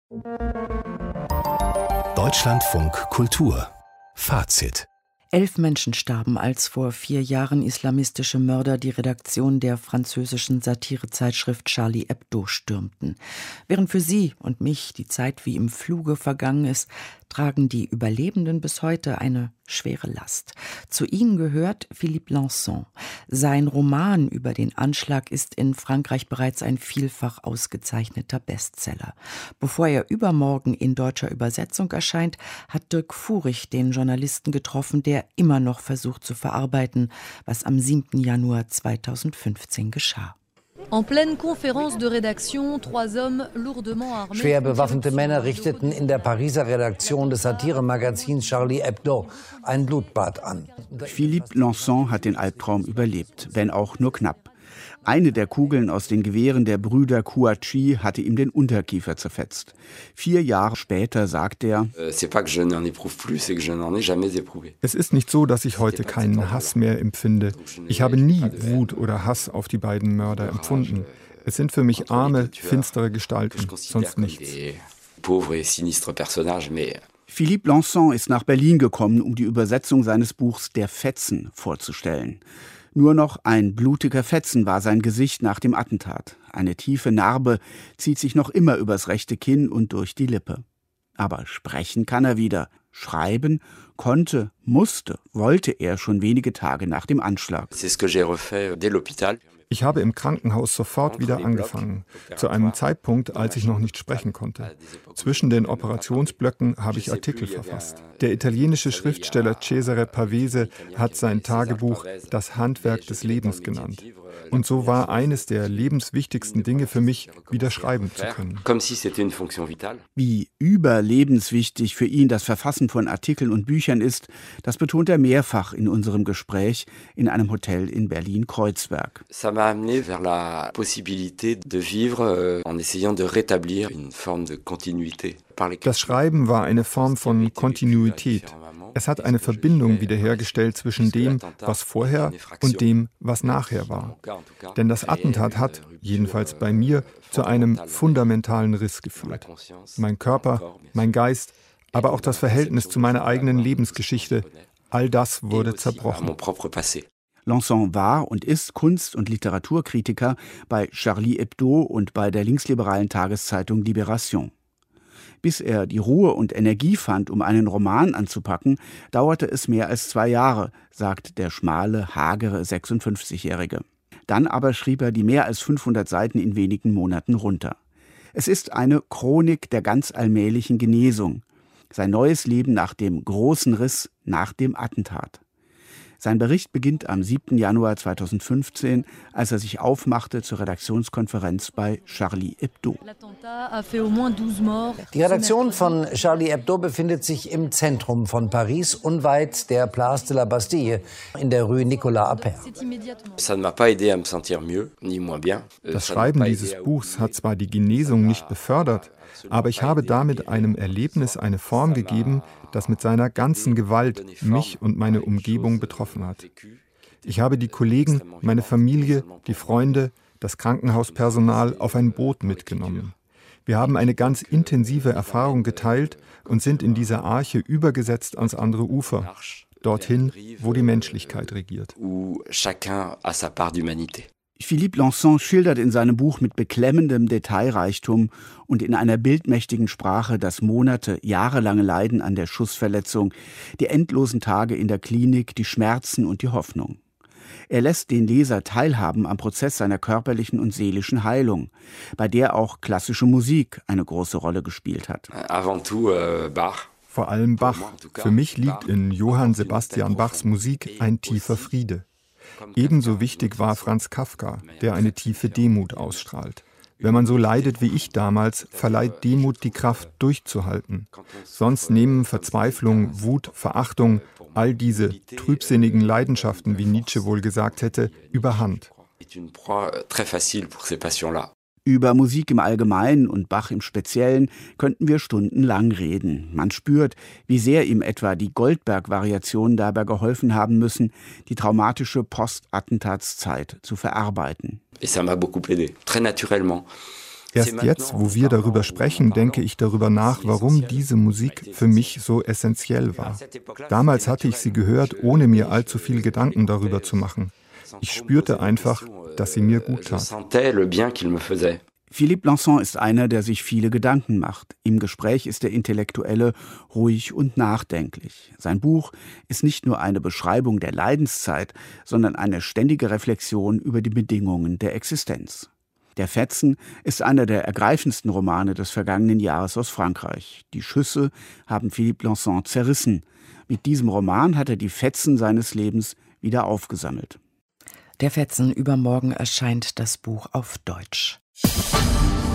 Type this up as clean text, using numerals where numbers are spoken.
Deutschlandfunk Kultur Fazit: 11 Menschen starben, als vor 4 Jahren islamistische Mörder die Redaktion der französischen Satirezeitschrift Charlie Hebdo stürmten. Während für Sie und mich die Zeit wie im Fluge vergangen ist, tragen die Überlebenden bis heute eine schwere Last. Zu ihnen gehört Philippe Lançon. Sein Roman über den Anschlag ist in Frankreich bereits ein vielfach ausgezeichneter Bestseller. Bevor er übermorgen in deutscher Übersetzung erscheint, hat Dirk Furich den Journalisten getroffen, der immer noch versucht zu verarbeiten, was am 7. Januar 2015 geschah. Schwer bewaffnete Männer richteten in der Pariser Redaktion des Satiremagazins Charlie Hebdo ein Blutbad an. Philippe Lançon hat den Albtraum überlebt, wenn auch nur knapp. Eine der Kugeln aus den Gewehren der Brüder Kouachi hatte ihm den Unterkiefer zerfetzt. 4 Jahre später sagt er: Es ist nicht so, dass ich heute keinen Hass mehr empfinde. Ich habe nie Wut oder Hass auf die beiden Mörder empfunden. Es sind für mich arme, finstere Gestalten, sonst nichts. Philippe Lançon ist nach Berlin gekommen, um die Übersetzung seines Buchs »Der Fetzen« vorzustellen. Nur noch ein blutiger Fetzen war sein Gesicht nach dem Attentat. Eine tiefe Narbe zieht sich noch immer übers rechte Kinn und durch die Lippe. Aber sprechen kann er wieder. Schreiben konnte, musste, wollte er schon wenige Tage nach dem Anschlag. Ich habe im Krankenhaus sofort wieder angefangen, zu einem Zeitpunkt, als ich noch nicht sprechen konnte. Zwischen den Operationsblöcken habe ich Artikel verfasst. Der italienische Schriftsteller Cesare Pavese hat sein Tagebuch »Das Handwerk des Lebens« genannt. Und so war eines der lebenswichtigsten Dinge für mich, wieder schreiben zu können. Wie überlebenswichtig für ihn das Verfassen von Artikeln und Büchern ist, das betont er mehrfach in unserem Gespräch in einem Hotel in Berlin-Kreuzberg. Das Schreiben war eine Form von Kontinuität. Es hat eine Verbindung wiederhergestellt zwischen dem, was vorher und dem, was nachher war. Denn das Attentat hat, jedenfalls bei mir, zu einem fundamentalen Riss geführt. Mein Körper, mein Geist, aber auch das Verhältnis zu meiner eigenen Lebensgeschichte, all das wurde zerbrochen. Lançon war und ist Kunst- und Literaturkritiker bei Charlie Hebdo und bei der linksliberalen Tageszeitung Libération. Bis er die Ruhe und Energie fand, um einen Roman anzupacken, dauerte es mehr als 2 Jahre, sagt der schmale, hagere 56-Jährige. Dann aber schrieb er die mehr als 500 Seiten in wenigen Monaten runter. Es ist eine Chronik der ganz allmählichen Genesung. Sein neues Leben nach dem großen Riss, nach dem Attentat. Sein Bericht beginnt am 7. Januar 2015, als er sich aufmachte zur Redaktionskonferenz bei Charlie Hebdo. Die Redaktion von Charlie Hebdo befindet sich im Zentrum von Paris, unweit der Place de la Bastille, in der Rue Nicolas Appert. Das Schreiben dieses Buchs hat zwar die Genesung nicht befördert, aber ich habe damit einem Erlebnis eine Form gegeben, das mit seiner ganzen Gewalt mich und meine Umgebung betroffen hat. Ich habe die Kollegen, meine Familie, die Freunde, das Krankenhauspersonal auf ein Boot mitgenommen. Wir haben eine ganz intensive Erfahrung geteilt und sind in dieser Arche übergesetzt ans andere Ufer, dorthin, wo die Menschlichkeit regiert. Philippe Lançon schildert in seinem Buch mit beklemmendem Detailreichtum und in einer bildmächtigen Sprache das jahrelange Leiden an der Schussverletzung, die endlosen Tage in der Klinik, die Schmerzen und die Hoffnung. Er lässt den Leser teilhaben am Prozess seiner körperlichen und seelischen Heilung, bei der auch klassische Musik eine große Rolle gespielt hat. Vor allem Bach. Für mich liegt in Johann Sebastian Bachs Musik ein tiefer Friede. Ebenso wichtig war Franz Kafka, der eine tiefe Demut ausstrahlt. Wenn man so leidet wie ich damals, verleiht Demut die Kraft, durchzuhalten. Sonst nehmen Verzweiflung, Wut, Verachtung, all diese trübsinnigen Leidenschaften, wie Nietzsche wohl gesagt hätte, überhand. Über Musik im Allgemeinen und Bach im Speziellen könnten wir stundenlang reden. Man spürt, wie sehr ihm etwa die Goldberg-Variationen dabei geholfen haben müssen, die traumatische Postattentatszeit zu verarbeiten. Es Erst jetzt, wo wir darüber sprechen, denke ich darüber nach, warum diese Musik für mich so essentiell war. Damals hatte ich sie gehört, ohne mir allzu viel Gedanken darüber zu machen. Ich spürte einfach, dass sie mir gut tat. Philippe Lançon ist einer, der sich viele Gedanken macht. Im Gespräch ist der Intellektuelle ruhig und nachdenklich. Sein Buch ist nicht nur eine Beschreibung der Leidenszeit, sondern eine ständige Reflexion über die Bedingungen der Existenz. Der Fetzen ist einer der ergreifendsten Romane des vergangenen Jahres aus Frankreich. Die Schüsse haben Philippe Lançon zerrissen. Mit diesem Roman hat er die Fetzen seines Lebens wieder aufgesammelt. Der Fetzen, übermorgen erscheint das Buch auf Deutsch.